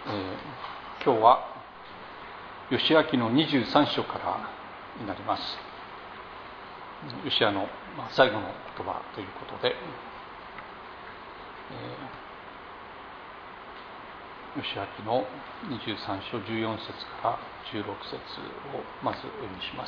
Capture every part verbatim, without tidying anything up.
えー、今日は義明のにじゅうさん章からになります。義明の最後の言葉ということで、えー、義明のにじゅうさん章じゅうよん節からじゅうろく節をまずお読みします。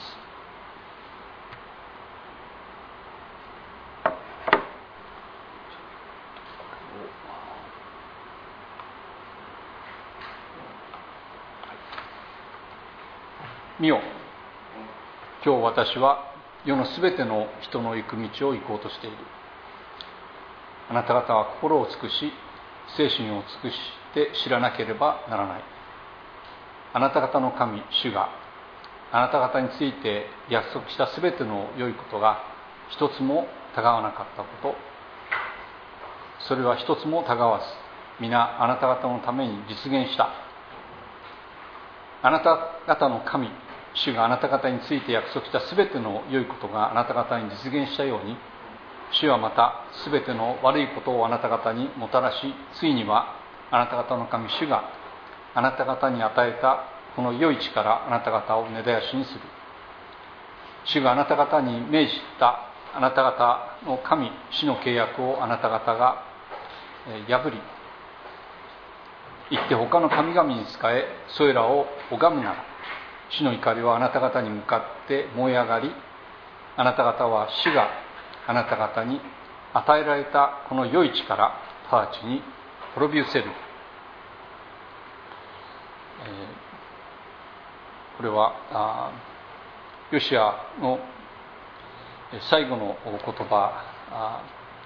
見よ、今日私は世のすべての人の行く道を行こうとしている。あなた方は心を尽くし、精神を尽くして知らなければならない。あなた方の神、主があなた方について約束したすべての良いことが一つもたがわなかったこと、それは一つもたがわず、皆あなた方のために実現した。あなた方の神、主があなた方について約束したすべての良いことがあなた方に実現したように、主はまたすべての悪いことをあなた方にもたらし、ついにはあなた方の神、主があなた方に与えたこの良い地からあなた方を根絶やしにする。主があなた方に命じたあなた方の神、主の契約をあなた方が破り、行って他の神々に仕え、それらを拝むなら、主の怒りはあなた方に向かって燃え上がり、あなた方は主があなた方に与えられたこの良い地から直ちに滅び失せる。えー、これはヨシアの最後の言葉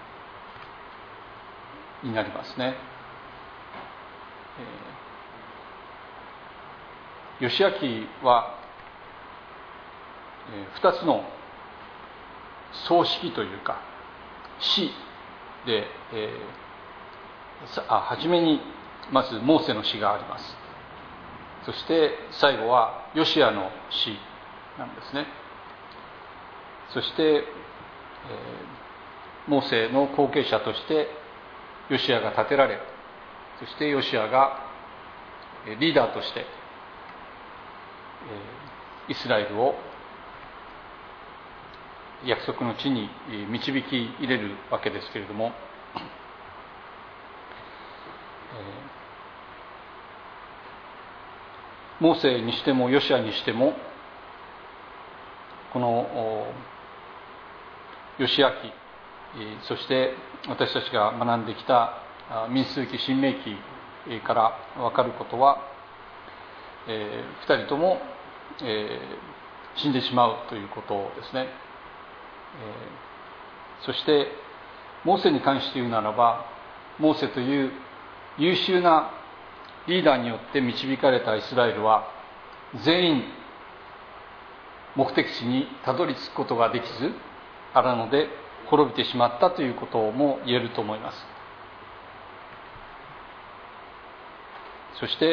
になりますね。えー義明はふたつの葬式というか死で、えー、あ初めにまずモーセの死があります。そして最後はヨシアの死なんですね。そして、えー、モーセの後継者としてヨシアが立てられ、そしてヨシアがリーダーとしてイスラエルを約束の地に導き入れるわけですけれども、モーセにしてもヨシアにしてもこの義明、そして私たちが学んできた民数記、申命記から分かることは、えー、ふたりとも、えー、死んでしまうということですね。えー、そしてモーセに関して言うならば、モーセという優秀なリーダーによって導かれたイスラエルは全員目的地にたどり着くことができず、あらので滅びてしまったということも言えると思います。そして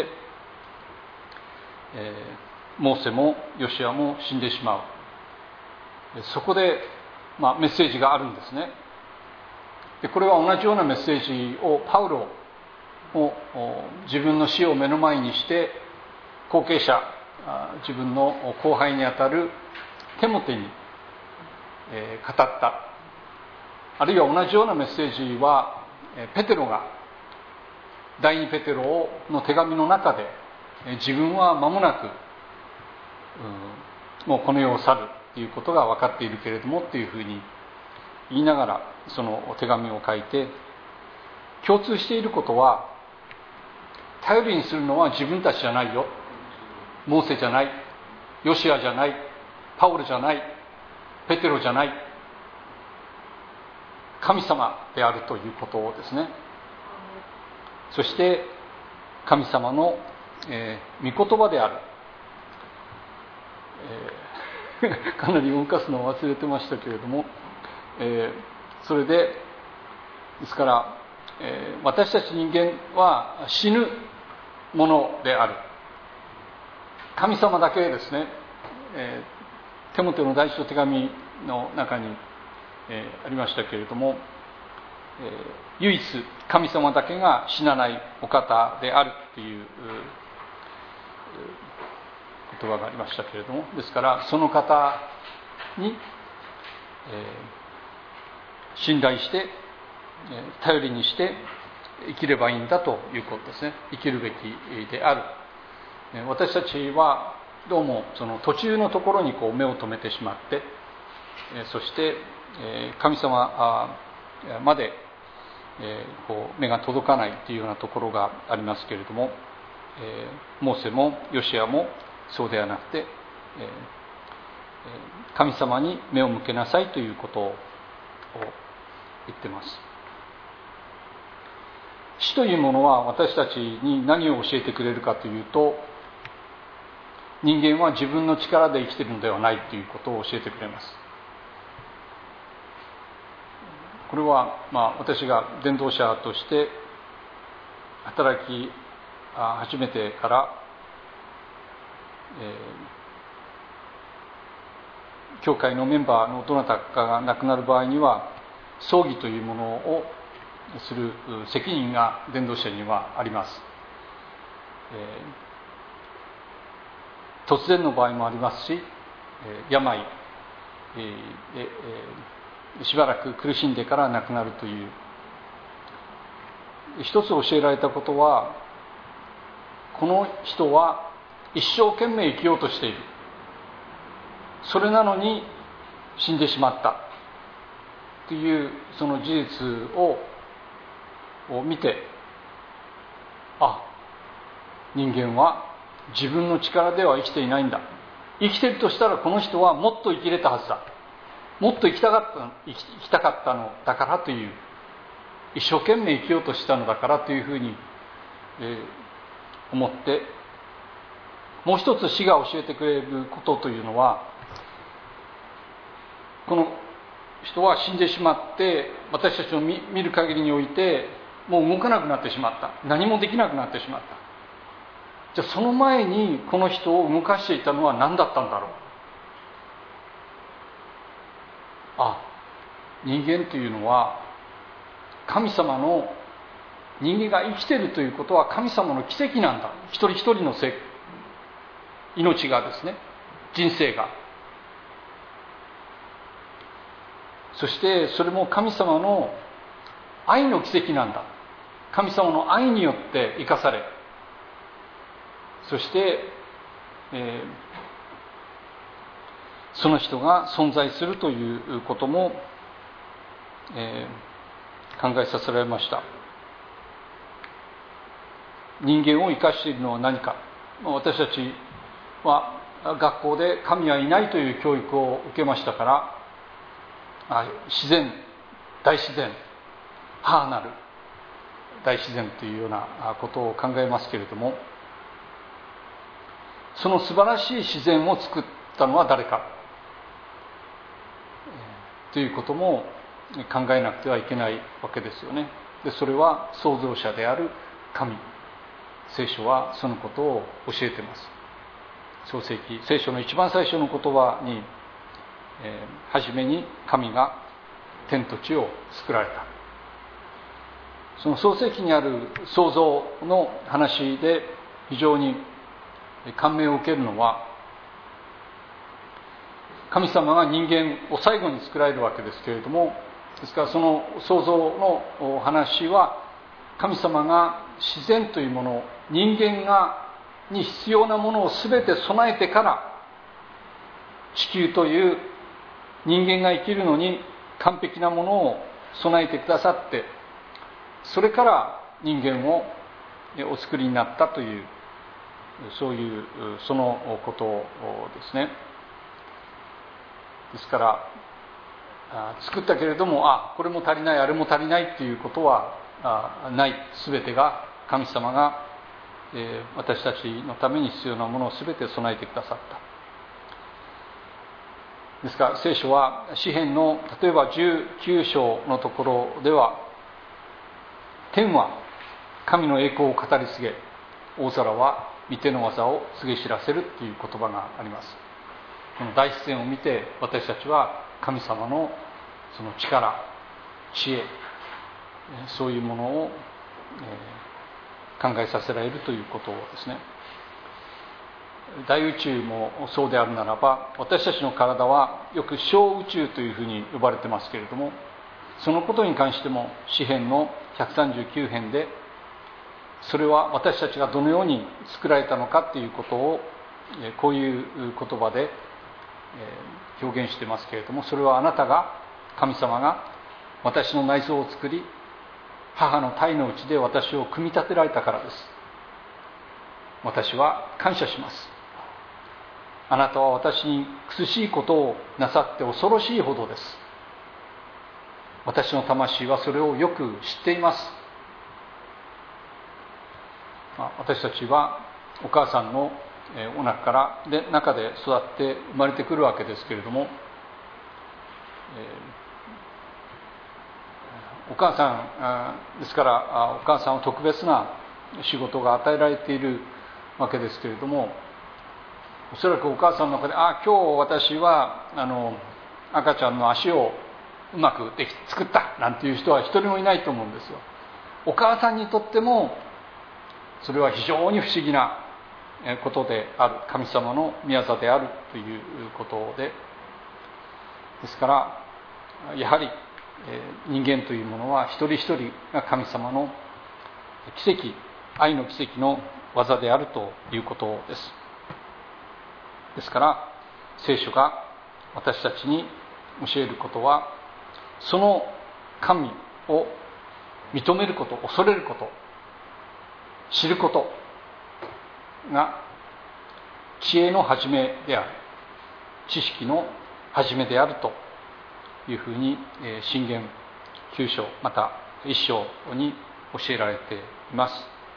えー、モーセもヨシアも死んでしまう。そこで、まあ、メッセージがあるんですね。でこれは同じようなメッセージをパウロも自分の死を目の前にして後継者、自分の後輩にあたるテモテに、えー、語った。あるいは同じようなメッセージはペテロが第二ペテロの手紙の中で、自分は間もなく、うん、もうこの世を去るということが分かっているけれどもというふうに言いながらその手紙を書いて、共通していることは、頼りにするのは自分たちじゃないよ、モーセじゃない、ヨシアじゃない、パウロじゃない、ペテロじゃない、神様であるということですね。そして神様のえー、御言葉である、えー、かなり動かすのを忘れてましたけれども、えー、それでですから、えー、私たち人間は死ぬものである。神様だけですね、えー、テモテの第一の手紙の中に、えー、ありましたけれども、 唯一神様だけが死なないお方であるという言葉がありましたけれども、ですからその方に信頼して頼りにして生きればいいんだということですね。生きるべきである。私たちはどうもその途中のところにこう目を留めてしまって、そして神様までこう目が届かないというようなところがありますけれども、モーセもヨシアもそうではなくて、神様に目を向けなさいということを言っています。死というものは私たちに何を教えてくれるかというと、人間は自分の力で生きているのではないということを教えてくれます。これは、まあ、私が伝道者として働き始めてから、えー、教会のメンバーのどなたかが亡くなる場合には葬儀というものをする責任が伝道者にはあります。えー、突然の場合もありますし、病で、えー、しばらく苦しんでから亡くなるという。一つ教えられたことは、この人は一生懸命生きようとしている、それなのに死んでしまったというその事実をを見て、あ、人間は自分の力では生きていないんだ。生きているとしたらこの人はもっと生きれたはずだ。もっと生きたかった、生き、生きたかったのだからという、一生懸命生きようとしたのだからというふうに、えー、思って、もう一つ死が教えてくれることというのは、この人は死んでしまって、私たちの 見, 見る限りにおいてもう動かなくなってしまった、何もできなくなってしまった。じゃあその前にこの人を動かしていたのは何だったんだろう。あ、人間というのは神様の、人間が生きているということは神様の奇跡なんだ。一人一人のせ命がですね、人生が、そしてそれも神様の愛の奇跡なんだ。神様の愛によって生かされ、そして、えー、その人が存在するということも、えー、考えさせられました。人間を生かしているのは何か。私たちは学校で神はいないという教育を受けましたから、自然、大自然、母なる大自然というようなことを考えますけれども、その素晴らしい自然を作ったのは誰かということも考えなくてはいけないわけですよね。で、それは創造者である神。聖書はそのことを教えています。創世記、聖書の一番最初の言葉に、えー、初めに神が天と地を作られた。その創世記にある創造の話で非常に感銘を受けるのは、神様が人間を最後に作られるわけですけれども、ですからその創造の話は、神様が自然というもの、人間がに必要なものを全て備えてから地球という人間が生きるのに完璧なものを備えてくださって、それから人間をお作りになったという、そういうそのことですね。ですから作ったけれども、あ、これも足りない、あれも足りないということはない。全てが神様が私たちのために必要なものを全て備えてくださった。ですから聖書は詩編の例えばじゅうきゅう章のところでは、天は神の栄光を語り継げ、大空は御手の技を告げ知らせるという言葉があります。この大自然を見て、私たちは神様のその力、知恵、 そういうものを考えさせられるということですね。大宇宙もそうであるならば、私たちの体はよく小宇宙というふうに呼ばれてますけれども、そのことに関しても詩編のひゃくさんじゅうきゅう編で、それは私たちがどのように作られたのかということをこういう言葉で表現していますけれども、それはあなたが、神様が私の内臓を作り、母の胎のうちで私を組み立てられたからです。私は感謝します。あなたは私に苦しいことをなさって恐ろしいほどです。私の魂はそれをよく知っています。私たちはお母さんのお腹からで中で育って生まれてくるわけですけれども、お母さんですから、お母さんは特別な仕事が与えられているわけですけれども、おそらくお母さんの中で、ああ今日私はあの赤ちゃんの足をうまくでき作ったなんていう人は一人もいないと思うんですよ。お母さんにとってもそれは非常に不思議なことである、神様の御業であるということで、ですからやはり人間というものは一人一人が神様の奇跡、愛の奇跡の技であるということです。ですから聖書が私たちに教えることは、その神を認めること、恐れること、知ることが知恵の始めである、知識の始めであるというふうに箴言きゅう章またいっ章に教えられています。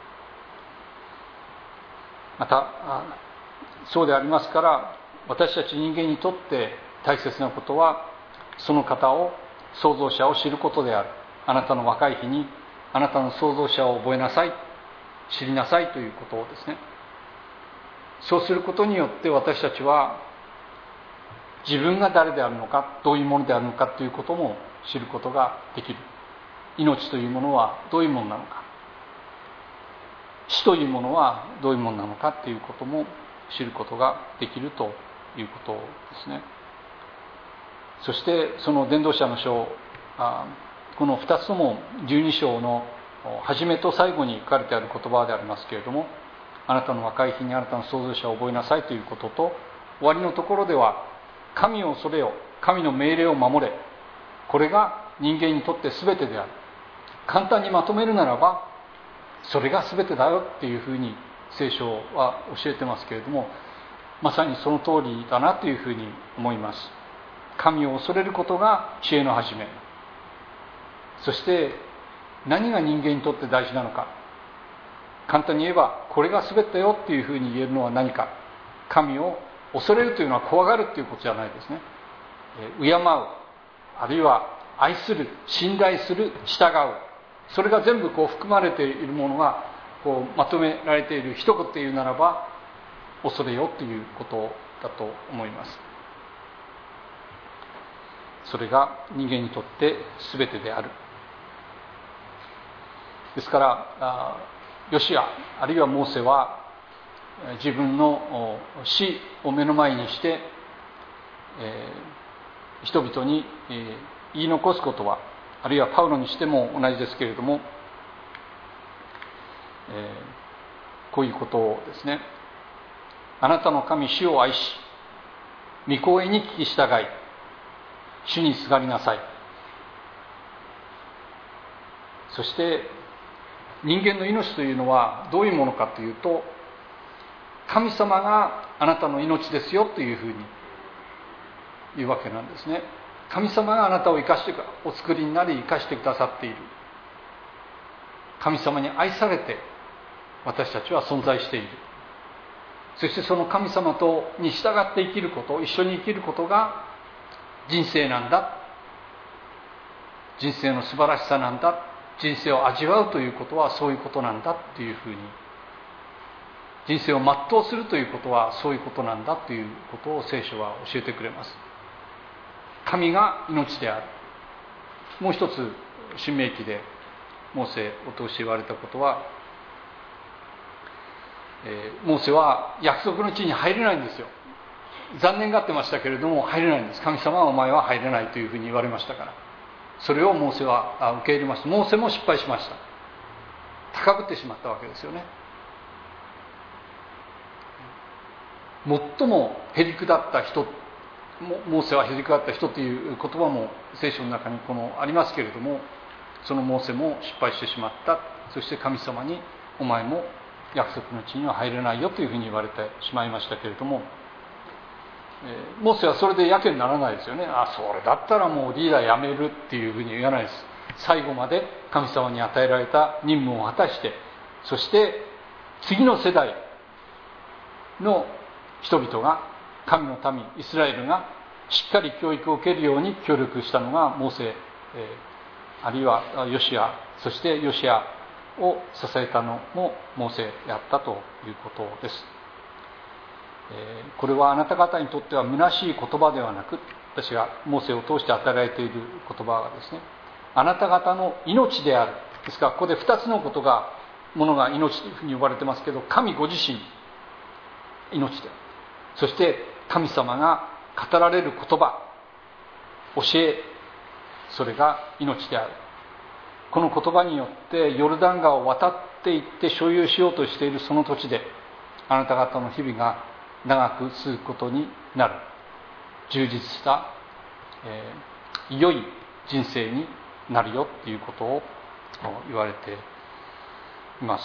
またそうでありますから、私たち人間にとって大切なことは、その方を、創造者を知ることである。あなたの若い日にあなたの創造者を覚えなさい、知りなさいということをですね。そうすることによって私たちは自分が誰であるのか、どういうものであるのかということも知ることができる。命というものはどういうものなのか、死というものはどういうものなのかということも知ることができるということですね。そしてその伝道者の書、このふたつともじゅうに章の初めと最後に書かれてある言葉でありますけれども、あなたの若い日にあなたの創造者を覚えなさいということと、終わりのところでは神を恐れよ、神の命令を守れ、これが人間にとって全てである。簡単にまとめるならばそれが全てだよっていうふうに聖書は教えてますけれども、まさにその通りだなというふうに思います。神を恐れることが知恵の始め。そして何が人間にとって大事なのか、簡単に言えばこれが全てよっていうふうに言えるのは何か。神を恐れるというのは怖がるということじゃないですね。敬う、あるいは愛する、信頼する、従う、それが全部こう含まれているものがこうまとめられている。一言で言うならば恐れよということだと思います。それが人間にとって全てである。ですからヨシアあるいはモーセは自分の死を目の前にして、えー、人々に、えー、言い残すことは、あるいはパウロにしても同じですけれども、えー、こういうことをですね、あなたの神主を愛し、御声に聞き従い、主にすがりなさい。そして人間の命というのはどういうものかというと、神様があなたの命ですよというふうに言うわけなんですね。神様があなたを生かしてお作りになり生かしてくださっている。神様に愛されて私たちは存在している。そしてその神様とに従って生きること、一緒に生きることが人生なんだ、人生の素晴らしさなんだ、人生を味わうということはそういうことなんだっていうふうに、人生を全うするということはそういうことなんだということを聖書は教えてくれます。神が命である。もう一つ新明記でモーセを通して言われたことは、えー、モーセは約束の地に入れないんですよ。残念がってましたけれども入れないんです。神様はお前は入れないというふうに言われましたから、それをモーセは受け入れました。モーセも失敗しました。高ぶってしまったわけですよね。最もへりくだった人、モーセはへりくだった人という言葉も聖書の中にこのありますけれども、そのモーセも失敗してしまった。そして神様にお前も約束の地には入れないよというふうに言われてしまいましたけれども、えー、モーセはそれでやけにならないですよね。あ、それだったらもうリーダー辞めるっていうふうに言わないです。最後まで神様に与えられた任務を果たして、そして次の世代の人々が、神の民イスラエルがしっかり教育を受けるように協力したのがモーセ、えー、あるいはヨシア、そしてヨシアを支えたのもモーセやったということです。えー、これはあなた方にとっては虚しい言葉ではなく、私がモーセを通して与えられている言葉がですね、あなた方の命である。ですからここでふたつのことが、ものが命というふうに呼ばれてますけど、神ご自身命である。そして神様が語られる言葉、教え、それが命である。この言葉によってヨルダン川を渡っていって所有しようとしているその土地で、あなた方の日々が長く続くことになる。充実した、えー、良い人生になるよっていうことを言われています。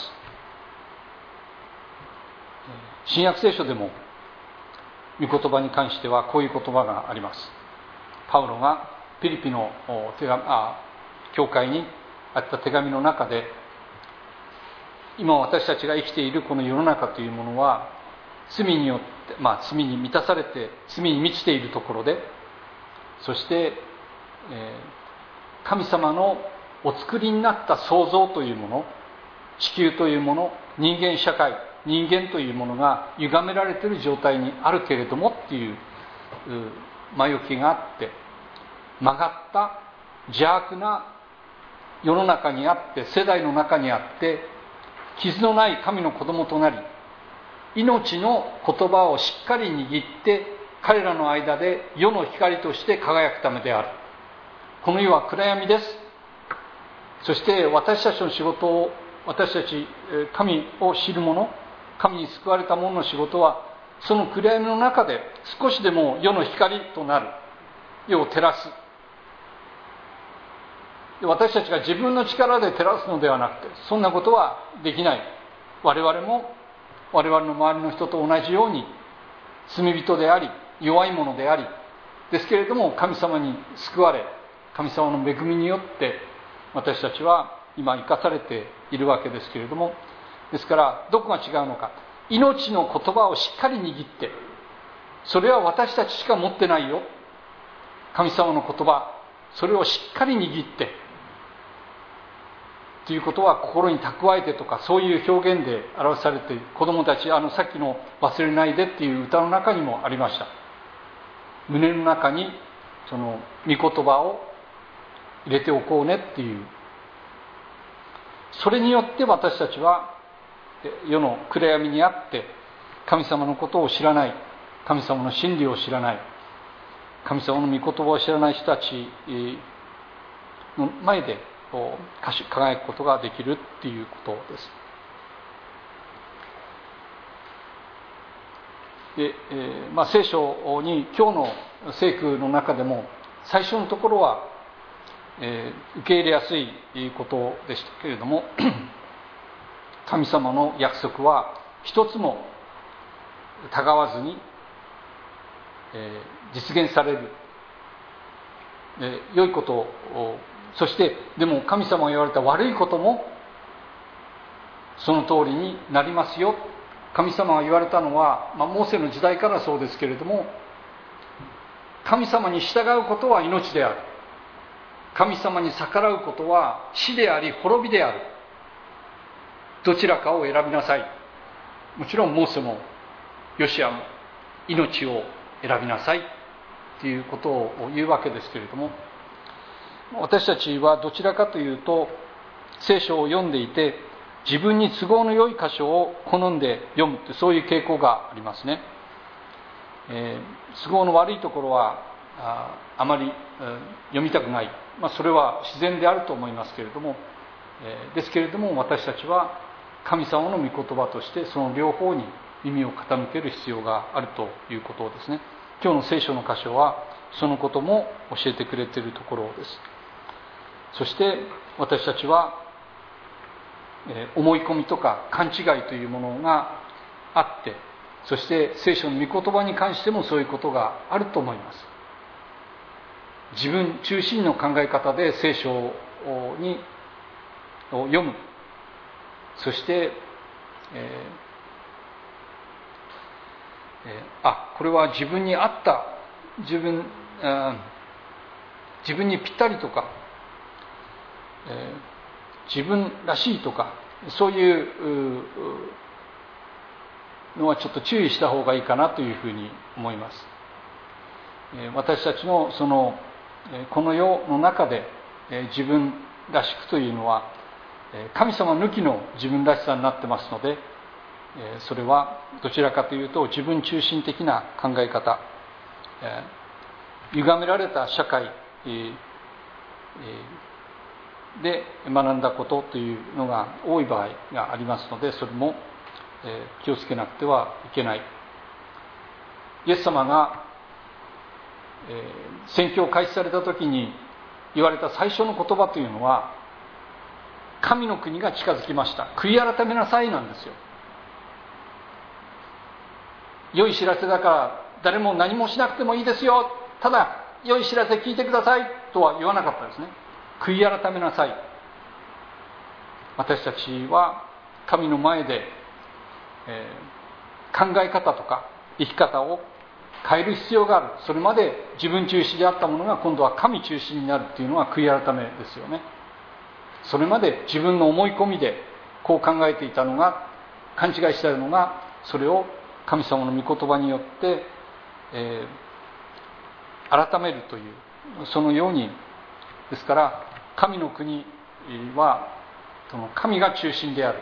新約聖書でも御言葉に関してはこういう言葉があります。パウロがピリピの手紙あ教会にあった手紙の中で、今私たちが生きているこの世の中というものは罪によって、まあ罪に満たされて罪に満ちているところで、そして、えー、神様のお作りになった創造というもの、地球というもの、人間社会、人間というものが歪められている状態にあるけれどもっていう前置きがあって、曲がった邪悪な世の中にあって、世代の中にあって傷のない神の子供となり、命の言葉をしっかり握って彼らの間で世の光として輝くためである。この世は暗闇です。そして私たちの仕事を、私たち神を知る者、神に救われた者の仕事は、その暗闇の中で少しでも世の光となる、世を照らす。私たちが自分の力で照らすのではなくて、そんなことはできない。我々も我々の周りの人と同じように罪人であり弱い者でありですけれども、神様に救われ、神様の恵みによって私たちは今生かされているわけですけれども、ですからどこが違うのか、命の言葉をしっかり握って、それは私たちしか持ってないよ、神様の言葉、それをしっかり握ってということは、心に蓄えてとかそういう表現で表されて、子供たち、あのさっきの忘れないでっていう歌の中にもありました。胸の中にその御言葉を入れておこうねっていう、それによって私たちは世の暗闇にあって神様のことを知らない、神様の真理を知らない、神様の御言葉を知らない人たちの前で輝くことができるっていうことです。で、えーまあ、聖書に今日の聖句の中でも最初のところは、えー、受け入れやすいことでしたけれども、神様の約束は一つもたがわずに、えー、実現される、えー、良いことを、そしてでも神様が言われた悪いこともその通りになりますよ。神様が言われたのは、まあ、モーセの時代からそうですけれども、神様に従うことは命である、神様に逆らうことは死であり滅びである、どちらかを選びなさい。もちろんモーセもヨシアも命を選びなさいということを言うわけですけれども、私たちはどちらかというと聖書を読んでいて自分に都合の良い箇所を好んで読むというそういう傾向がありますね。えー、都合の悪いところは あ, あまり、うん、読みたくない、まあ、それは自然であると思いますけれども、えー、ですけれども私たちは神様の御言葉としてその両方に耳を傾ける必要があるということですね。今日の聖書の箇所はそのことも教えてくれているところです。そして私たちは、えー、思い込みとか勘違いというものがあって、そして聖書の御言葉に関してもそういうことがあると思います。自分中心の考え方で聖書にを読む、そして、えーえー、あこれは自分に合った自分あ自分にぴったりとか、えー、自分らしいとかそういうのはちょっと注意した方がいいかなというふうに思います。私たちのそのこの世の中で自分らしくというのは神様抜きの自分らしさになってますので、それはどちらかというと自分中心的な考え方、歪められた社会で学んだことというのが多い場合がありますので、それも気をつけなくてはいけない。イエス様が宣教を開始された時に言われた最初の言葉というのは、神の国が近づきました、悔い改めなさいなんですよ。良い知らせだから誰も何もしなくてもいいですよ、ただ良い知らせ聞いてくださいとは言わなかったですね。悔い改めなさい。私たちは神の前で、えー、考え方とか生き方を変える必要がある。それまで自分中心であったものが今度は神中心になるというのは悔い改めですよね。それまで自分の思い込みでこう考えていたのが、勘違いしていたのが、それを神様の御言葉によって、えー、改めるという、そのようにですから、神の国はその神が中心である。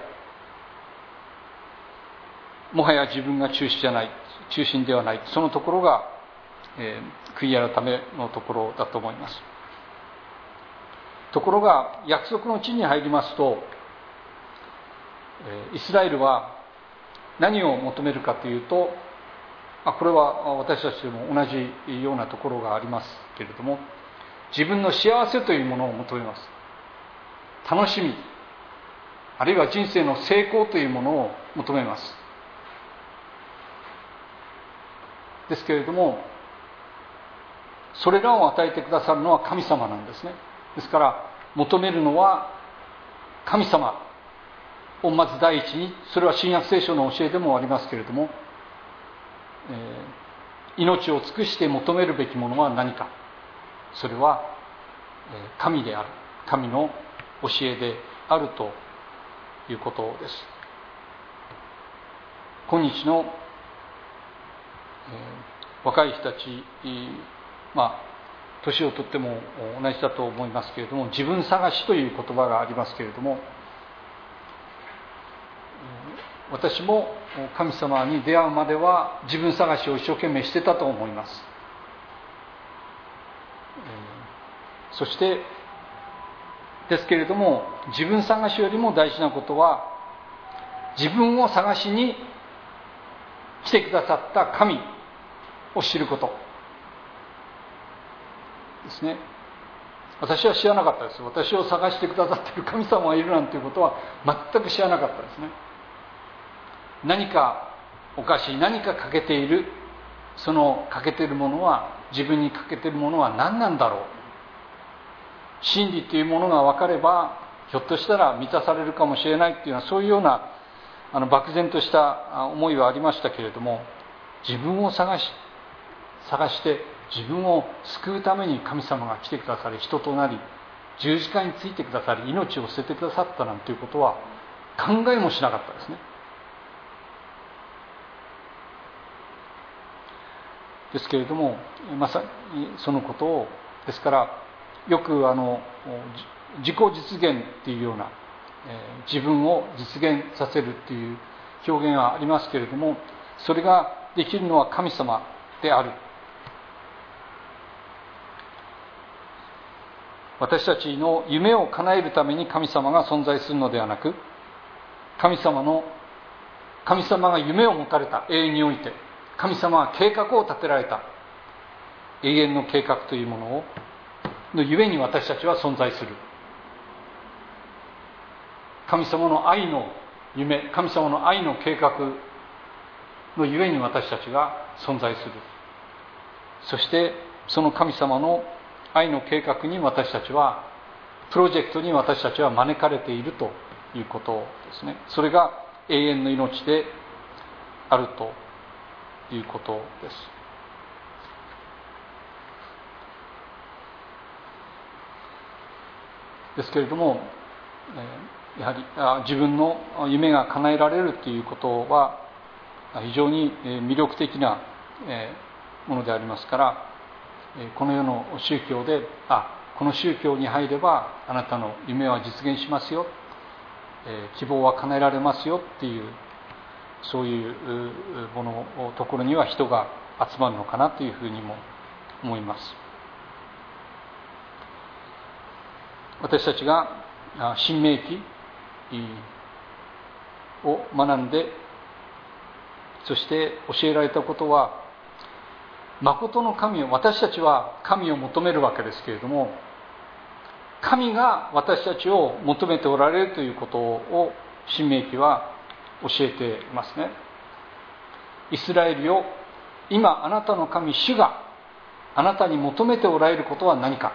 もはや自分が中心じゃない、中心ではない、そのところが、えー、悔い改めのところだと思います。ところが約束の地に入りますと、イスラエルは何を求めるかというと、これは私たちでも同じようなところがありますけれども、自分の幸せというものを求めます。楽しみ、あるいは人生の成功というものを求めます。ですけれども、それらを与えてくださるのは神様なんですね。ですから求めるのは神様をまず第一に、それは新約聖書の教えでもありますけれども、えー、命を尽くして求めるべきものは何か。それは神である、神の教えであるということです。今日の、えー、若い人たち、まあ年をとっても同じだと思いますけれども、自分探しという言葉がありますけれども、私も神様に出会うまでは自分探しを一生懸命してたと思います。そしてですけれども、自分探しよりも大事なことは、自分を探しに来てくださった神を知ることですね。私は知らなかったです。私を探してくださっている神様がいるなんていうことは全く知らなかったですね。何かおかしい、何か欠けている、その欠けているものは、自分に欠けているものは何なんだろう。真理というものが分かれば、ひょっとしたら満たされるかもしれないっていうのは、そういうようなあの漠然とした思いはありましたけれども、自分を探し探して自分を救うために神様が来てくださり、人となり十字架についてくださり、命を捨ててくださったなんていうことは考えもしなかったですね。ですけれども、まさにそのことを、ですからよくあの自己実現っていうような自分を実現させるという表現はありますけれども、それができるのは神様である。私たちの夢を叶えるために神様が存在するのではなく、神様の神様が夢を持たれた、永遠において神様は計画を立てられた永遠の計画というものをのゆえに私たちは存在する。神様の愛の夢、神様の愛の計画のゆえに私たちが存在する。そしてその神様の愛の計画に私たちは、プロジェクトに私たちは招かれているということですね。それが永遠の命であるということです。ですけれども、やはり自分の夢が叶えられるということは非常に魅力的なものでありますから、この世の宗教で、あ、この宗教に入ればあなたの夢は実現しますよ、希望は叶えられますよっていう、そういうものところには人が集まるのかなというふうにも思います。私たちが新明記を学んで、そして教えられたことは、誠の神を、私たちは神を求めるわけですけれども、神が私たちを求めておられるということを新明記は教えていますね。イスラエルよ、今あなたの神主があなたに求めておられることは何か。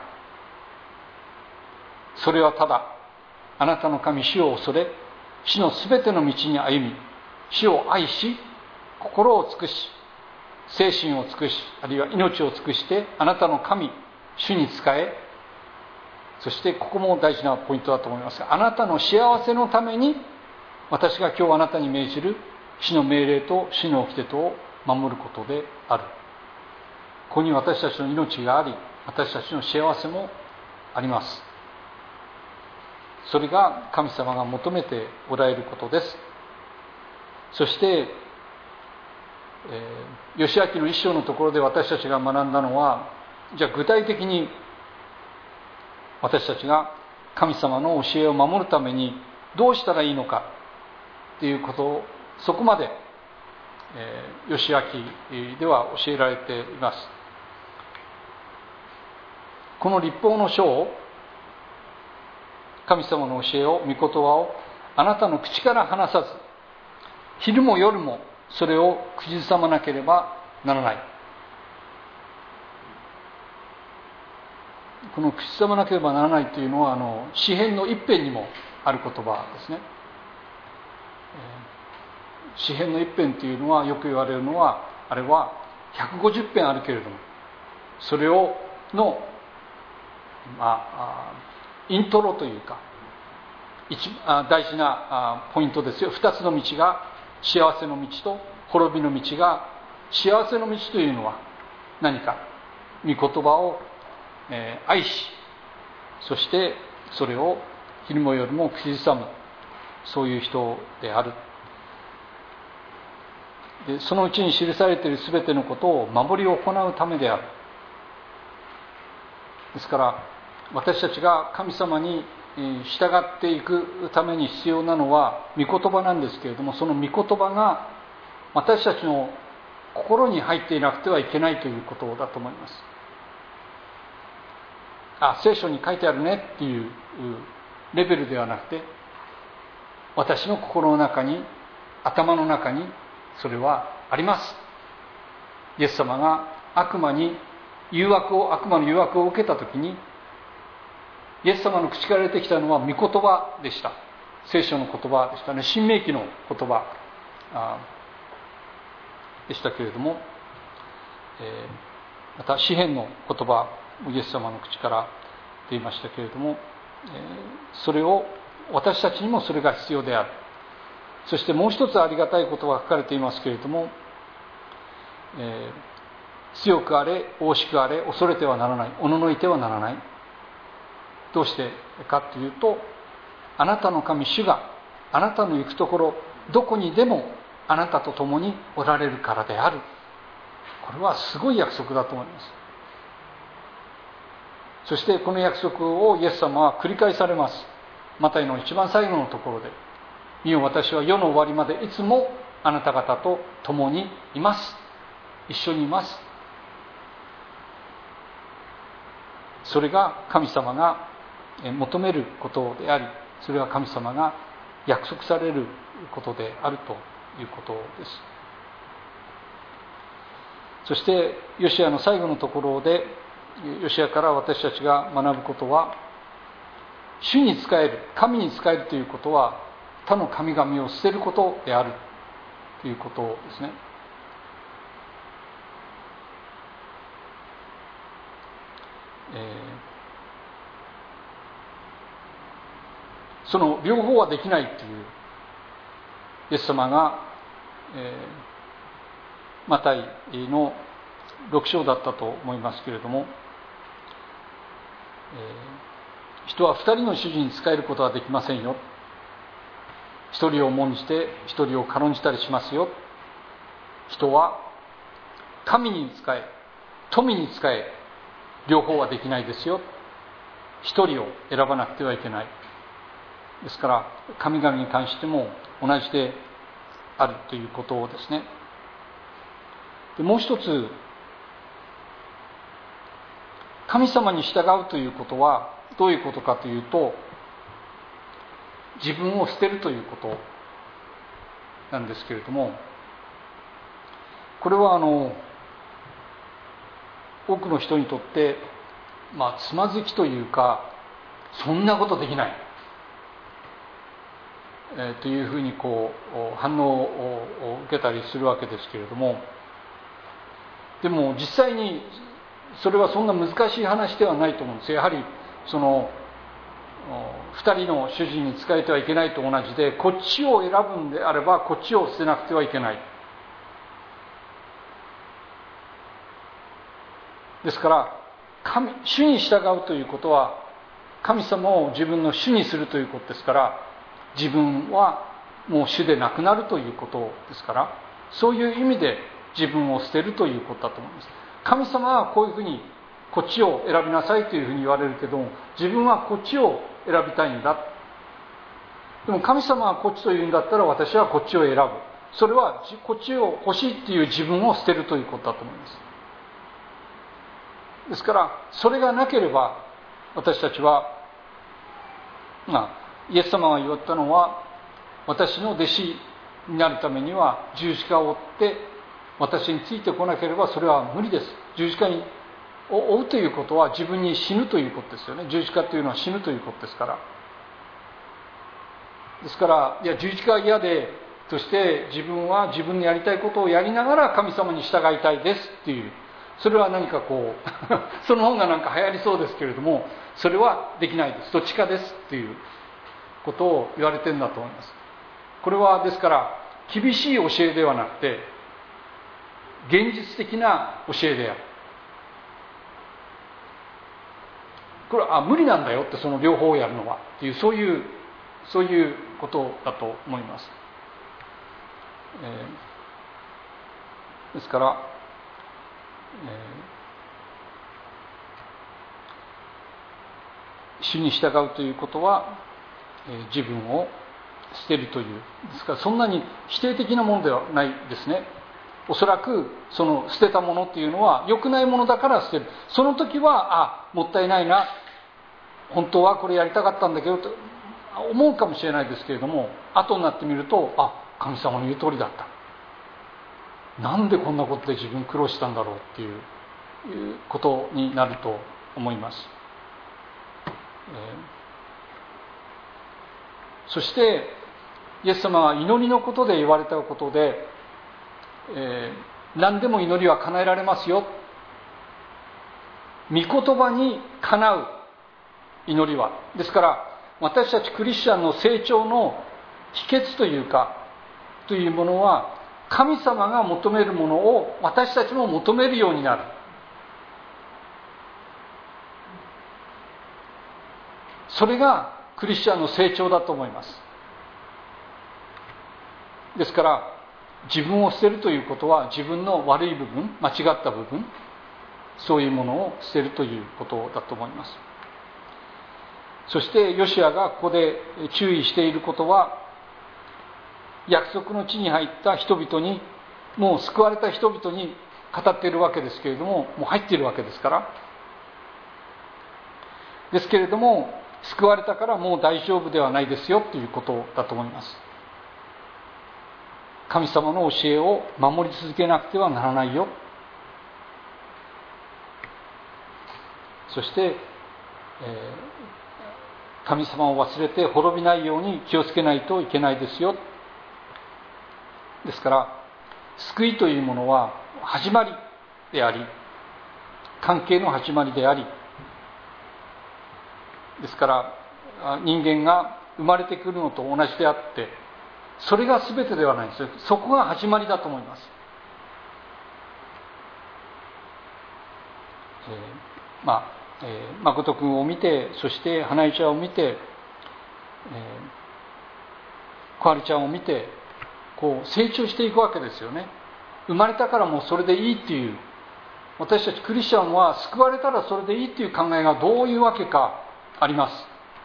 それはただあなたの神主を恐れ、主のすべての道に歩み、主を愛し、心を尽くし、精神を尽くし、あるいは命を尽くしてあなたの神主に仕え、そしてここも大事なポイントだと思いますが、あなたの幸せのために私が今日あなたに命じる主の命令と主の掟を守ることである。ここに私たちの命があり、私たちの幸せもあります。それが神様が求めておられることです。そして、えー、義明の一章のところで私たちが学んだのは、じゃあ具体的に私たちが神様の教えを守るためにどうしたらいいのかということを、そこまで、えー、義明では教えられています。この律法の書を、神様の教えを、御言葉をあなたの口から離さず、昼も夜もそれを口ずさまなければならない。この口ずさまなければならないというのは、あの詩編の一編にもある言葉ですね。詩編の一編というのは、よく言われるのは、あれはひゃくごじゅっぺんあるけれども、それをの、まあ、イントロというか、一大事なポイントですよ。二つの道が、幸せの道と滅びの道が、幸せの道というのは何か、御言葉を愛し、そしてそれを昼も夜も口ずさむ、そういう人である。でそのうちに記されているすべてのことを守り行うためである。ですから私たちが神様に従っていくために必要なのは御言葉なんですけれども、その御言葉が私たちの心に入っていなくてはいけないということだと思います。あ、聖書に書いてあるねっていうレベルではなくて、私の心の中に、頭の中にそれはあります。イエス様が悪魔に誘惑を悪魔の誘惑を受けたときに、イエス様の口から出てきたのは御言葉でした。聖書の言葉でしたね。新明記の言葉でしたけれども、えー、また詩篇の言葉もイエス様の口から出ましたけれども、えー、それを私たちにもそれが必要である。そしてもう一つありがたいことが書かれていますけれども、えー、強くあれ、大しくあれ、恐れてはならない、おののいてはならない。どうしてかというと、 あなたの神主があなたの行くところどこにでもあなたと共におられるからである。これはすごい約束だと思います。そしてこの約束をイエス様は繰り返されます。マタイの一番最後のところで、見よ私は世の終わりまでいつもあなた方と共にいます。一緒にいます。それが神様が求めることであり、それは神様が約束されることであるということです。そしてヨシアの最後のところで、ヨシアから私たちが学ぶことは、主に仕える、神に仕えるということは他の神々を捨てることであるということですね。えー、その両方はできないというイエス様が、えー、マタイのろく章だったと思いますけれども、えー、人は二人の主人に仕えることはできませんよ。一人を重んじて一人を軽んじたりしますよ。人は神に仕え、富に仕え、両方はできないですよ。一人を選ばなくてはいけない。ですから神々に関しても同じであるということですね。でもう一つ、神様に従うということはどういうことかというと、自分を捨てるということなんですけれども、これはあの多くの人にとってまあつまずきというか、そんなことできない、えー、というふうにこう反応を受けたりするわけですけれども、でも実際にそれはそんな難しい話ではないと思うんです。やはりその二人の主人に仕えてはいけないと同じで、こっちを選ぶんであればこっちを捨てなくてはいけない。ですから神主に従うということは神様を自分の主にするということですから、自分はもう主でなくなるということですから、そういう意味で自分を捨てるということだと思います。神様はこういうふうにこっちを選びなさいというふうに言われるけども、自分はこっちを選びたいんだ。でも神様はこっちというんだったら私はこっちを選ぶ。それはこっちを欲しいっていう自分を捨てるということだと思います。ですからそれがなければ、私たちは、まあ、イエス様が言われたのは、私の弟子になるためには十字架を追って私についてこなければそれは無理です。十字架にを追うということは自分に死ぬということですよね。十字架というのは死ぬということですから。ですから、いや十字架は嫌で、そして自分は自分のやりたいことをやりながら神様に従いたいですっていう、それは何かこうその方がなんか流行りそうですけれども、それはできないです。どっちかですっていうことを言われてるんだと思います。これはですから厳しい教えではなくて現実的な教えである。これはあ無理なんだよって、その両方をやるのはっていう、そういうそういうことだと思います。えー、ですから、えー、主に従うということは、えー、自分を捨てるという、ですからそんなに否定的なものではないですね。おそらくその捨てたものっていうのは良くないものだから捨てる。その時はあもったいないな、本当はこれやりたかったんだけどと思うかもしれないですけれども、後になってみると、あ神様の言う通りだった、なんでこんなことで自分苦労したんだろうっていうことになると思います。えー、そしてイエス様は祈りのことで言われたことで、えー、何でも祈りは叶えられますよ。御言葉にかなう祈りは、ですから私たちクリスチャンの成長の秘訣というかというものは、神様が求めるものを私たちも求めるようになる。それがクリスチャンの成長だと思います。ですから自分を捨てるということは、自分の悪い部分、間違った部分、そういうものを捨てるということだと思います。そしてヨシアがここで注意していることは、約束の地に入った人々に、もう救われた人々に語っているわけですけれども、もう入っているわけですから。ですけれども、救われたからもう大丈夫ではないですよということだと思います。神様の教えを守り続けなくてはならないよ。そして、えー、神様を忘れて滅びないように気をつけないといけないですよ。ですから、救いというものは始まりであり、関係の始まりであり、ですから人間が生まれてくるのと同じであって、それが全てではないんですよ。そこが始まりだと思います。えー、まあ、えー、誠君を見て、そして花江ちゃんを見て、えー、小春ちゃんを見て、こう成長していくわけですよね。生まれたからもうそれでいいっていう、私たちクリスチャンは救われたらそれでいいっていう考えがどういうわけかあります。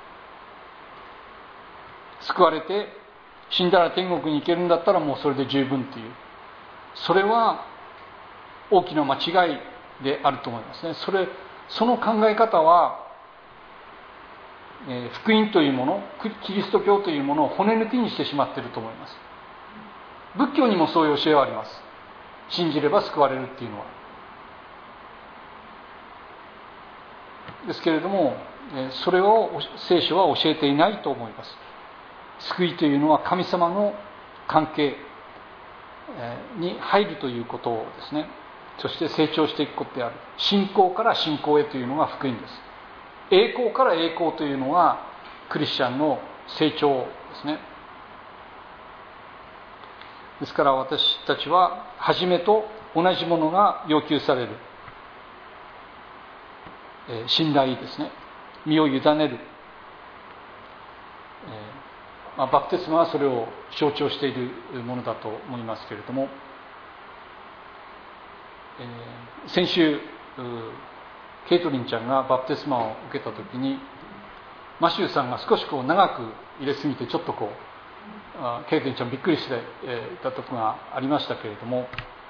救われて死んだら天国に行けるんだったらもうそれで十分っていう、それは大きな間違いであると思いますね。それその考え方は、えー、福音というもの、キリスト教というものを骨抜きにしてしまっていると思います。仏教にもそういう教えはあります。信じれば救われるっていうのは。ですけれども、それを聖書は教えていないと思います。救いというのは神様の関係に入るということですね。そして成長していくことである。信仰から信仰へというのが福音です。栄光から栄光というのはクリスチャンの成長ですね。ですから私たちは初めと同じものが要求される、えー、信頼ですね。身を委ねる、えーまあ、バプテスマはそれを象徴しているものだと思いますけれども、えー、先週ケイトリンちゃんがバプテスマを受けた時に、マシューさんが少しこう長く入れすぎてちょっとこうケイトリンちゃんびっくりしていたところがありましたけれども、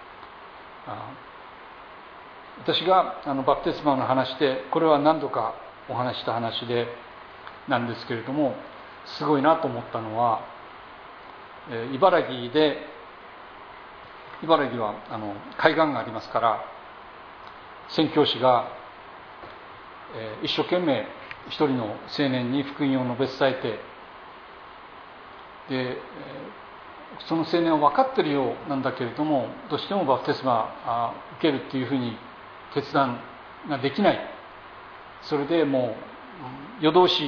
私があのバプテスマの話で、これは何度かお話した話でなんですけれども、すごいなと思ったのは、茨城で茨城はあの海岸がありますから、宣教師が一生懸命一人の青年に福音を述べ伝えて、でその青年は分かってるようなんだけれども、どうしてもバプテスマ受けるっていうふうに決断ができない。それでもう夜通し、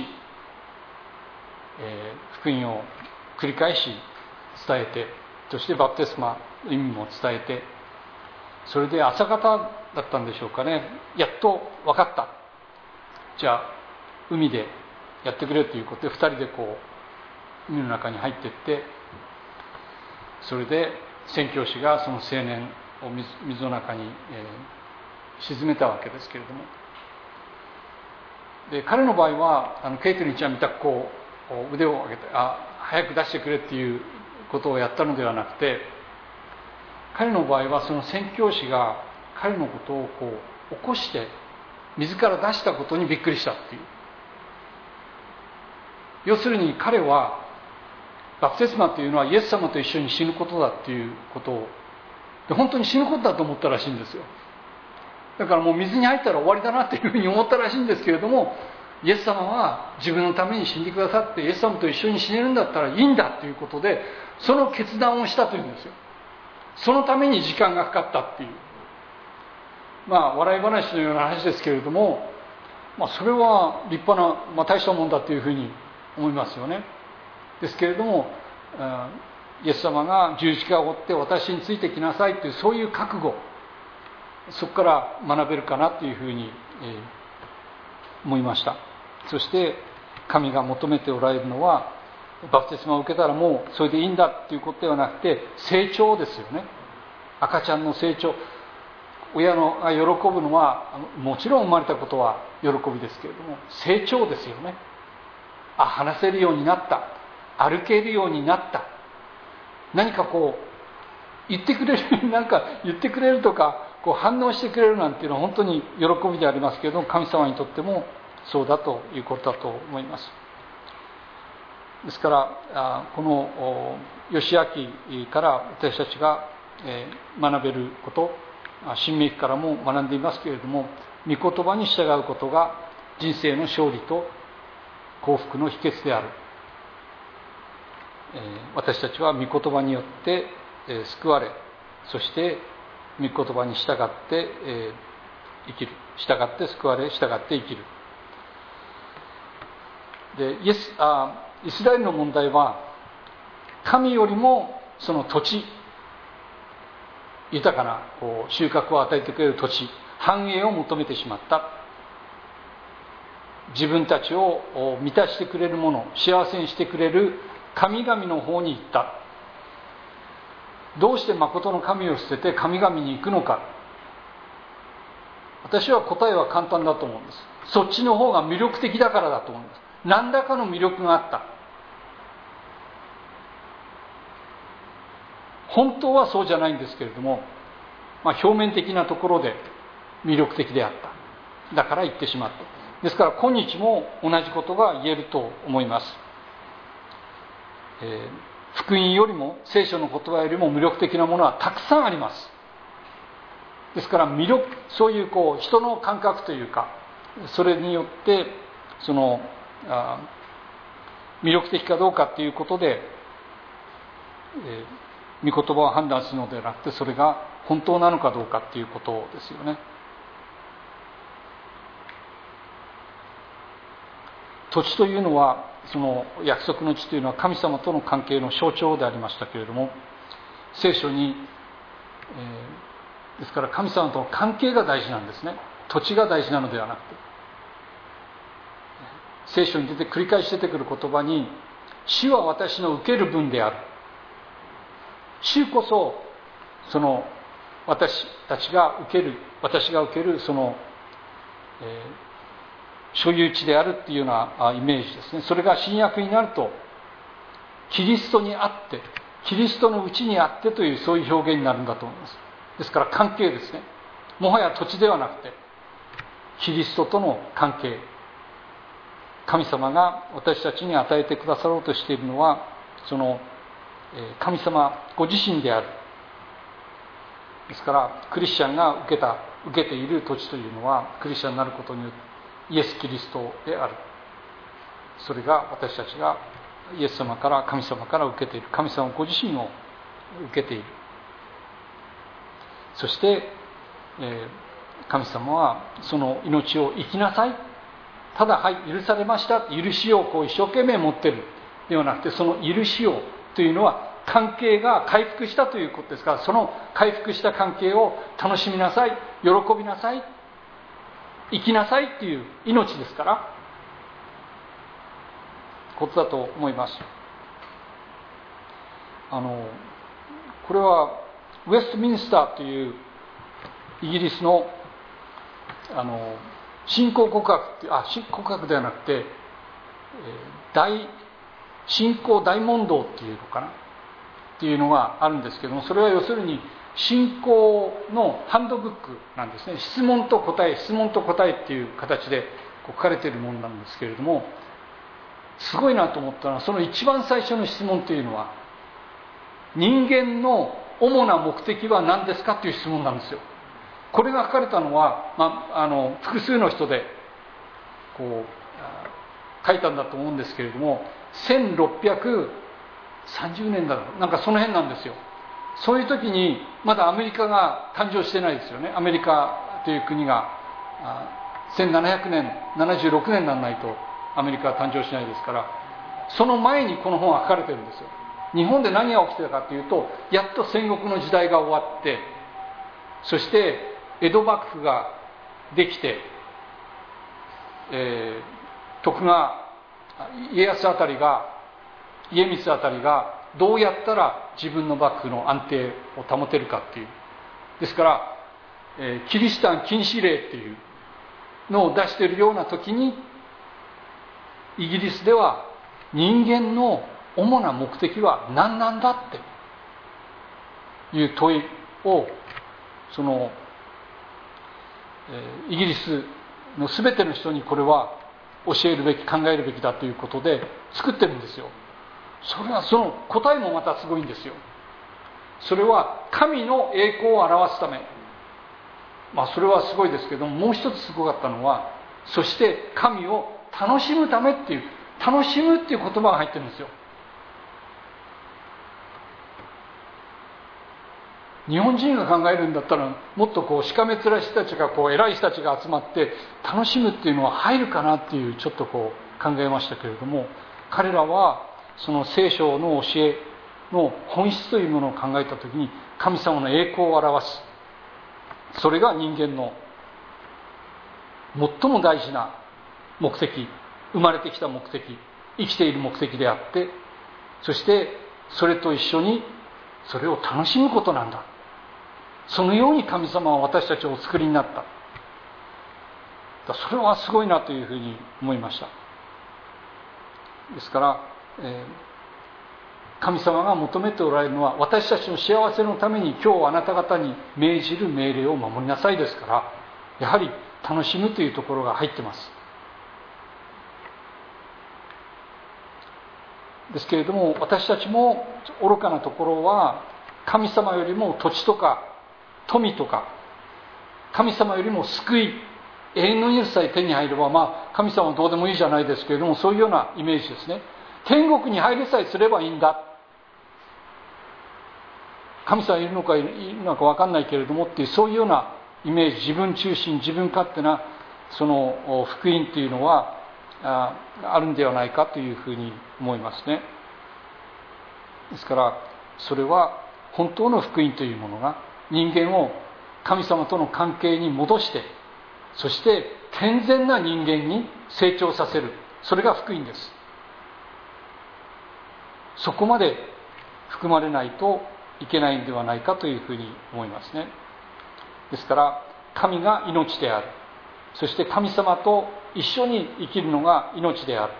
えー、福音を繰り返し伝えて、そしてバプテスマの意味も伝えて、それで朝方だったんでしょうかね、やっと分かった、じゃあ海でやってくれということでふたりでこう海の中に入っていって、それで宣教師がその青年を 水, 水の中に、えー、沈めたわけですけれども、で彼の場合はあのケイトリンちゃんみたくこう腕を上げて、あ早く出してくれっていうことをやったのではなくて、彼の場合はその宣教師が彼のことをこう起こして自ら出したことにびっくりしたっていう。要するに彼はバプテスマというのはイエス様と一緒に死ぬことだっていうことをで本当に死ぬことだと思ったらしいんですよ。だからもう水に入ったら終わりだなっていうふうに思ったらしいんですけれども、イエス様は自分のために死んでくださって、イエス様と一緒に死ねるんだったらいいんだということで、その決断をしたというんですよ。そのために時間がかかったっていう、まあ笑い話のような話ですけれども、まあ、それは立派な、まあ、大したもんだというふうに思いますよね。ですけれども、イエス様が十字架を追って私についてきなさいというそういう覚悟、そこから学べるかなというふうに思いました。そして神が求めておられるのは、バプテスマを受けたらもうそれでいいんだっていうことではなくて、成長ですよね。赤ちゃんの成長。親のが喜ぶのはもちろん生まれたことは喜びですけれども、成長ですよね。あ、話せるようになった、歩けるようになった、何かこう言ってくれるなんか言ってくれるとか、こう反応してくれるなんていうのは本当に喜びでありますけれども、神様にとってもそうだということだと思います。ですからこの義明から私たちが学べること、新明記からも学んでいますけれども、御言葉に従うことが人生の勝利と幸福の秘訣である。私たちは御言葉によって救われ、そして御言葉に従って生きる。従って救われ、従って生きる。で、イエス、あ、イスラエルの問題は、神よりもその土地、豊かなこう収穫を与えてくれる土地、繁栄を求めてしまった。自分たちを満たしてくれるもの、幸せにしてくれる神々の方に行った。どうして誠の神を捨てて神々に行くのか。私は答えは簡単だと思うんです。そっちの方が魅力的だからだと思います。何らかの魅力があった。本当はそうじゃないんですけれども、まあ、表面的なところで魅力的であった。だから言ってしまった。ですから今日も同じことが言えると思います。えー、福音よりも聖書の言葉よりも魅力的なものはたくさんあります。ですから魅力、そういうこう人の感覚というか、それによってそのあ魅力的かどうかということで、えー、御言葉を判断するのではなくて、それが本当なのかどうかということですよね。土地というのは、その約束の地というのは神様との関係の象徴でありましたけれども、聖書に、えー、ですから神様との関係が大事なんですね。土地が大事なのではなくて、聖書に出て繰り返し出てくる言葉に、主は私の受ける分である。主こそその私たちが受ける、私が受けるその、えー所有地であるっていうようなイメージですね。それが新約になると、キリストにあって、キリストのうちにあってという、そういう表現になるんだと思います。ですから関係ですね。もはや土地ではなくて、キリストとの関係。神様が私たちに与えてくださろうとしているのは、その神様ご自身である。ですからクリスチャンが受けた、受けている土地というのは、クリスチャンになることによってイエス・キリストである。それが私たちがイエス様から、神様から受けている、神様ご自身を受けている。そして、えー、神様はその命を生きなさい、ただはい許されました、許しをこう一生懸命持っているではなくて、その許しをというのは関係が回復したということですから、その回復した関係を楽しみなさい、喜びなさい、生きなさいっていう命ですからことだと思います。あのこれはウェストミンスターというイギリスのあの信仰告白ってあ信仰告白ではなくて、えー、大信仰大問答っていうのかなっていうのがあるんですけども、それは要するに信仰のハンドブックなんですね。質問と答え、質問と答えっていう形でこう書かれているものなんですけれども、すごいなと思ったのは、その一番最初の質問というのは、人間の主な目的は何ですかという質問なんですよ。これが書かれたのは、まあ、あの複数の人でこう書いたんだと思うんですけれども、せんろっぴゃくさんじゅうねんだろう、なんかその辺なんですよ。そういう時にまだアメリカが誕生してないですよね。アメリカという国がせんななひゃくねん、ななじゅうろくねんにならないとアメリカは誕生しないですから、その前にこの本は書かれてるんですよ。日本で何が起きてたかというと、やっと戦国の時代が終わって、そして江戸幕府ができて、えー、徳川家康あたりが家光あたりがどうやったら自分の幕府の安定を保てるかっていう、ですから、えー、キリシタン禁止令っていうのを出しているような時に、イギリスでは人間の主な目的は何なんだっていう問いを、その、えー、イギリスの全ての人にこれは教えるべき、考えるべきだということで作ってるんですよ。それはその答えもまたすごいんですよ。それは神の栄光を表すため、まあそれはすごいですけども、もう一つすごかったのは、そして神を楽しむためっていう、楽しむっていう言葉が入ってるんですよ。日本人が考えるんだったら、もっとこうしかめ面人たちが、こう偉い人たちが集まって楽しむっていうのは入るかなっていう、ちょっとこう考えましたけれども、彼らはその聖書の教えの本質というものを考えたときに、神様の栄光を表す、それが人間の最も大事な目的、生まれてきた目的、生きている目的であって、そしてそれと一緒にそれを楽しむことなんだ。そのように神様は私たちをお作りになった。それはすごいなというふうに思いました。ですから、えー、神様が求めておられるのは、私たちの幸せのために今日あなた方に命じる命令を守りなさいですから、やはり楽しむというところが入ってます。ですけれども、私たちも愚かなところは、神様よりも土地とか富とか、神様よりも救い、永遠の命さえ手に入れば、まあ神様はどうでもいいじゃないですけれども、そういうようなイメージですね。天国に入れさえすればいいんだ、神様いるのかいるのか分かんないけれどもっていう、そういうようなイメージ、自分中心、自分勝手なその福音っていうのは あ, あるんではないかというふうに思いますね。ですからそれは本当の福音というものが人間を神様との関係に戻して、そして健全な人間に成長させる、それが福音です。そこまで含まれないといけないんではないかというふうに思いますね。ですから神が命である、そして神様と一緒に生きるのが命である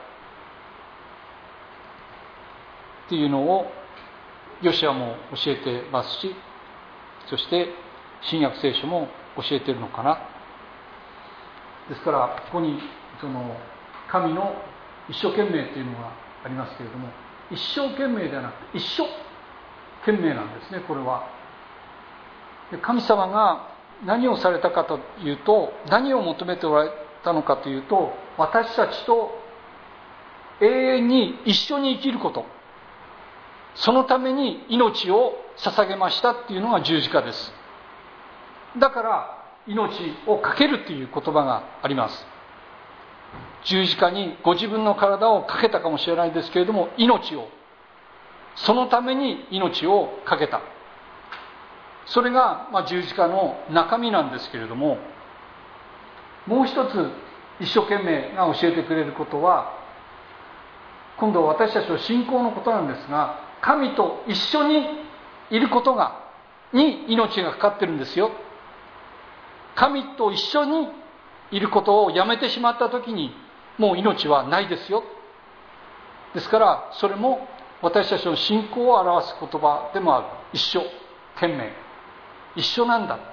っていうのをヨシアも教えてますし、そして新約聖書も教えているのかな。ですからここにその神の一生懸命というのがありますけれども、一生懸命ではなくて一生懸命なんですね。これはで神様が何をされたかというと、何を求めておられたのかというと、私たちと永遠に一緒に生きること、そのために命を捧げましたっていうのが十字架です。だから命を懸けるっていう言葉があります。十字架にご自分の体を懸けたかもしれないですけれども、命を、そのために命を懸けた、それが、まあ、十字架の中身なんですけれども、もう一つ一生懸命が教えてくれることは、今度は私たちの信仰のことなんですが、神と一緒にいることがに命がかかってるんですよ。神と一緒にいることをやめてしまったときに、もう命はないですよ。ですからそれも私たちの信仰を表す言葉でもある。一生懸命、一緒なんだ。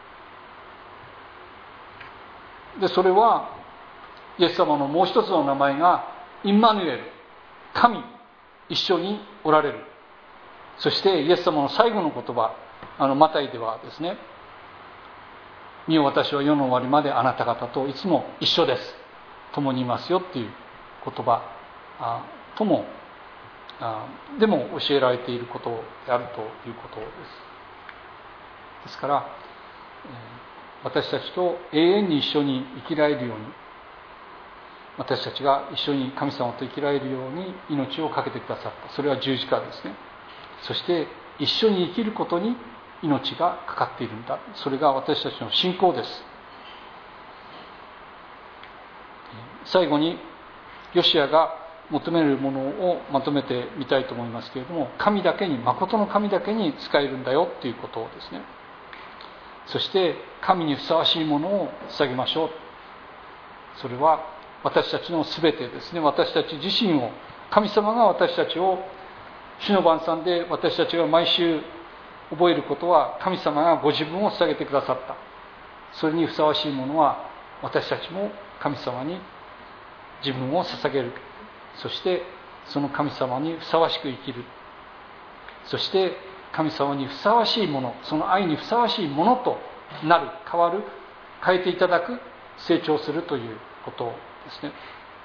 でそれはイエス様のもう一つの名前がインマヌエル、神一緒におられる。そしてイエス様の最後の言葉、あのマタイではですね、見よ私は世の終わりまであなた方といつも一緒です、共にいますよっていう言葉ともでも教えられていることであるということです。ですから私たちと永遠に一緒に生きられるように、私たちが一緒に神様と生きられるように命を懸けてくださった。それは十字架ですね。そして一緒に生きることに命がかかっているんだ。それが私たちの信仰です。最後にヨシアが求めるものをまとめてみたいと思いますけれども、神だけに、誠の神だけに仕えるんだよということですね。そして神にふさわしいものを捧げましょう。それは私たちの全てですね。私たち自身を、神様が私たちを、主の晩餐で私たちが毎週覚えることは、神様がご自分を捧げてくださった。それにふさわしいものは、私たちも神様に自分を捧げる。そしてその神様にふさわしく生きる。そして神様にふさわしいもの、その愛にふさわしいものとなる、変わる、変えていただく、成長するということですね。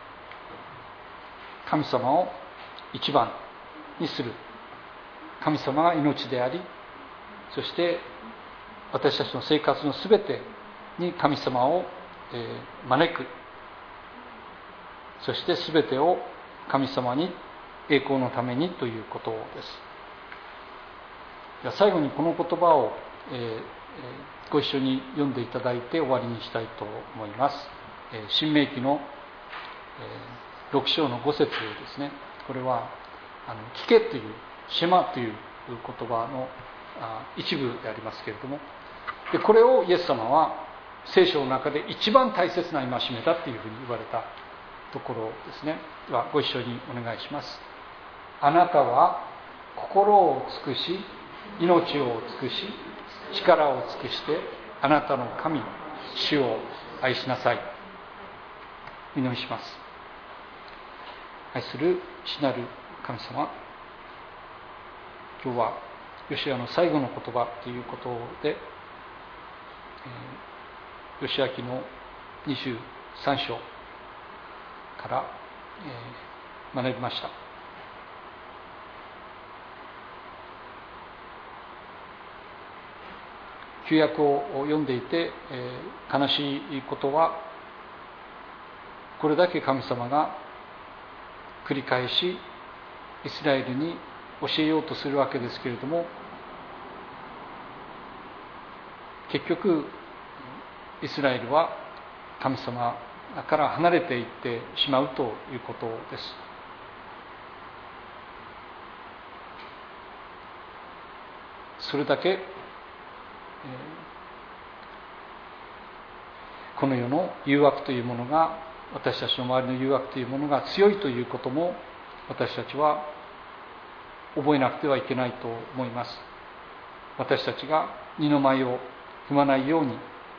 神様を一番にする。神様が命であり、そして私たちの生活のすべてに神様を招く。そしてすべてを神様に栄光のためにということです。では最後にこの言葉を、えー、ご一緒に読んでいただいて終わりにしたいと思います。えー、新明記の、えー、ろく章のご節ですね。これはあの聞けというシェマという言葉のあ一部でありますけれども、でこれをイエス様は聖書の中で一番大切な戒めだというふうに言われたところですね。ではご一緒にお願いします。あなたは心を尽くし、命を尽くし、力を尽くしてあなたの神主を愛しなさい。お祈りします。愛する父なる神様、今日はヨシュアの最後の言葉ということで、ヨシュア記のにじゅうさん章から、えー、学びました。旧約を読んでいて、えー、悲しいことは、これだけ神様が繰り返しイスラエルに教えようとするわけですけれども、結局イスラエルは神様から離れていってしまうということです。それだけこの世の誘惑というものが、私たちの周りの誘惑というものが強いということも、私たちは覚えなくてはいけないと思います。私たちが二の舞を踏まないように、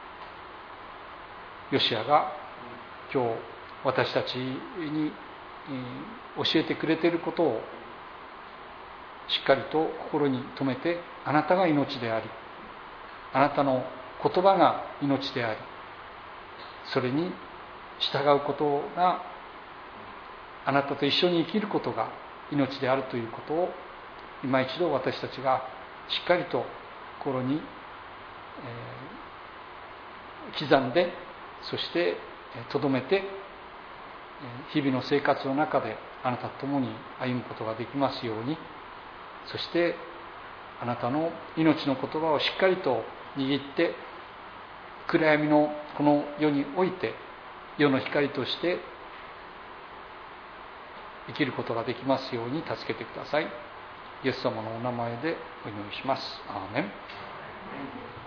ヨシアが今日私たちに教えてくれていることをしっかりと心に留めて、あなたが命であり、あなたの言葉が命であり、それに従うことが、あなたと一緒に生きることが命であるということを、今一度私たちがしっかりと心に、えー、刻んで、そして留めて、日々の生活の中であなたと共に歩むことができますように、そしてあなたの命の言葉をしっかりと握って、暗闇のこの世において世の光として生きることができますように助けてください。イエス様のお名前でお祈りします。アーメン。